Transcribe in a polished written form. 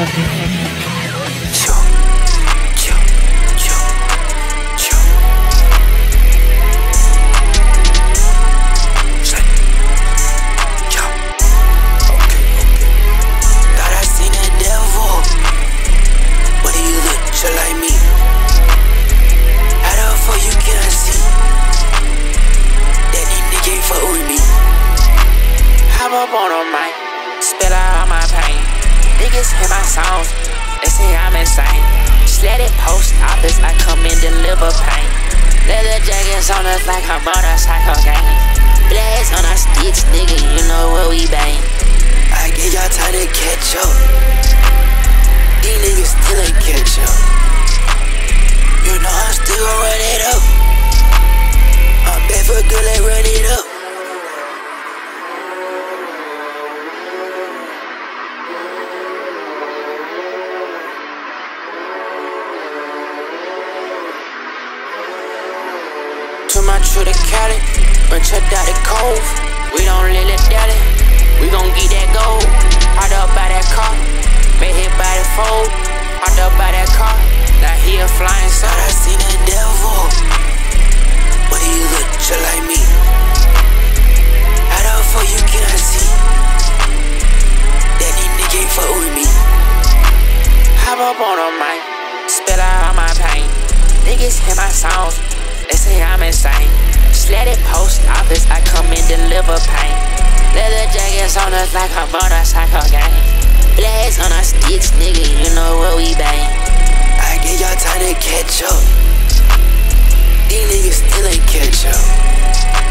Up on a mic, spill out all my pain. Niggas hear my songs, they say I'm insane. Sled it post office, I come and deliver pain. Leather jackets on us like a motorcycle gang. Blast on our sticks, nigga, you know where we bang. I give y'all time to catch up. These niggas still ain't catch up. You know I'm still gon' run it up. I'm back for good, let's run it up. Too much to the Cali, run checked out the cove. We don't lily dally, we gon' get that gold. Hot up by that car, made hit by the fold. Hot up by that car, now he a flying side. I seen the devil, but he look just like me. How the fuck you can't see that these niggas ain't fuck with me? Hop up on a mic, spill out all my pain. Niggas hear my songs, they say I'm insane. Sled it post office, I come and deliver pain. Leather jackets on us like a motorcycle gang. Blast on our sticks, nigga, you know where we bang. I give y'all time to catch up. These niggas still ain't catch up.